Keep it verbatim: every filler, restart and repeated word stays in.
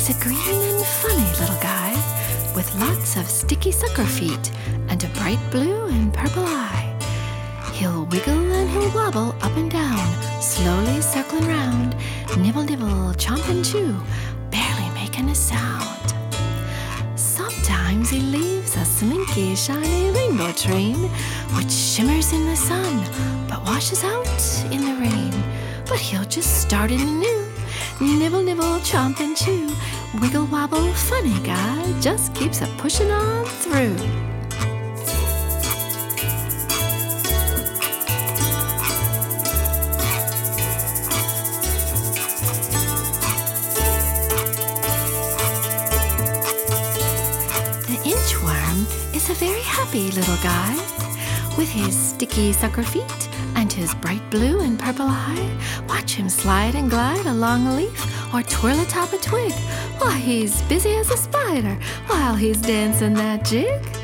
He's a green and funny little guy with lots of sticky sucker feet and a bright blue and purple eye. He'll wiggle and he'll wobble up and down, slowly circling round, nibble, nibble, chomp and chew, barely making a sound. Sometimes he leaves a slinky, shiny rainbow train, which shimmers in the sun, but washes out in the rain. But he'll just start it anew, nibble, nibble, chomp and chew, wiggle, wobble, funny guy, just keeps a pushing on through. Is a very happy little guy with his sticky sucker feet and his bright blue and purple eye. Watch him slide and glide along a leaf or twirl atop a twig. Why, he's busy as a spider while he's dancing that jig.